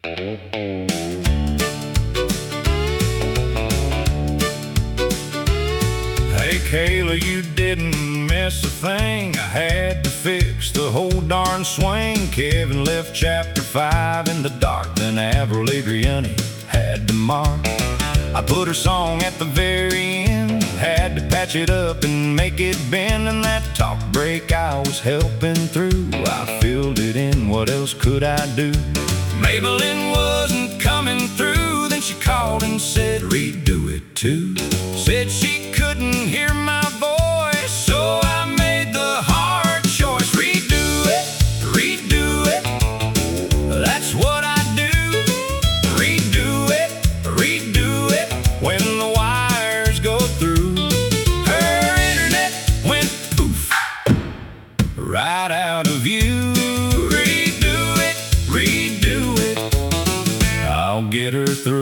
Hey Kayla, you didn't miss a thing. I had to fix the whole darn swing. Kevin left chapter 5 in the dark, then Avril Adriani had to mark. I put her song at the very end, had to patch it up and make it bend. And that talk break I was helping through, I filled it in, what else could I do? Maybelline wasn't coming through, then she called and said redo it too. Said she couldn't hear my voice, so I made the hard choice. Redo it, redo it, that's what I do. Redo it, redo it, when the wires go through. Her internet went poof, right out of view. Redo it, redo it, I'll get her through.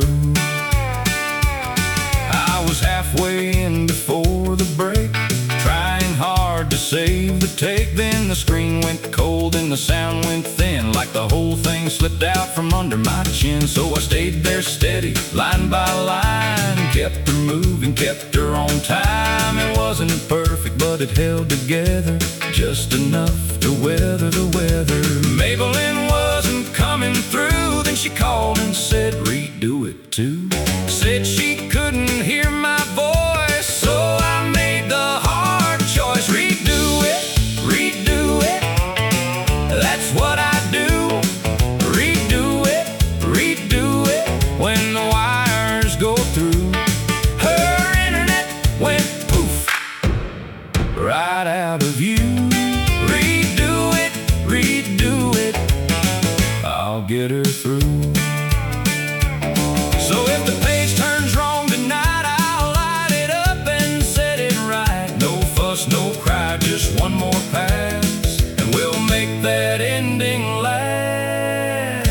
I was halfway in before the break, trying hard to save the take. Then the screen went cold and the sound went thin, like the whole thing slipped out from under my chin. So I stayed there steady, line by line, kept her moving, kept her on time. It wasn't perfect, but it held together just enough to weather the weather. Maybelline wasn't coming through, then she called and said redo it too. Said she couldn't hear my voice, so I made the hard choice. Redo it, redo it, that's what I do. Redo it, redo it, when the wires go through. Her internet went poof, right out of view. Redo it, redo it, I'll get her through. So if the page turns wrong tonight, I'll light it up and set it right. No fuss, no cry, just one more pass, and we'll make that ending last.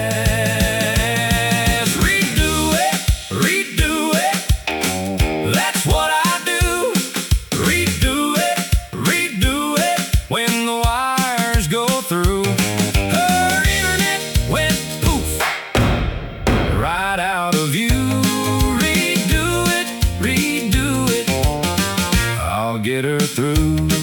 Redo it, redo it, that's what I do. Redo it, redo it, when the wires go through. Her internet went poof, right out of view. Redo it, redo it, I'll get her through.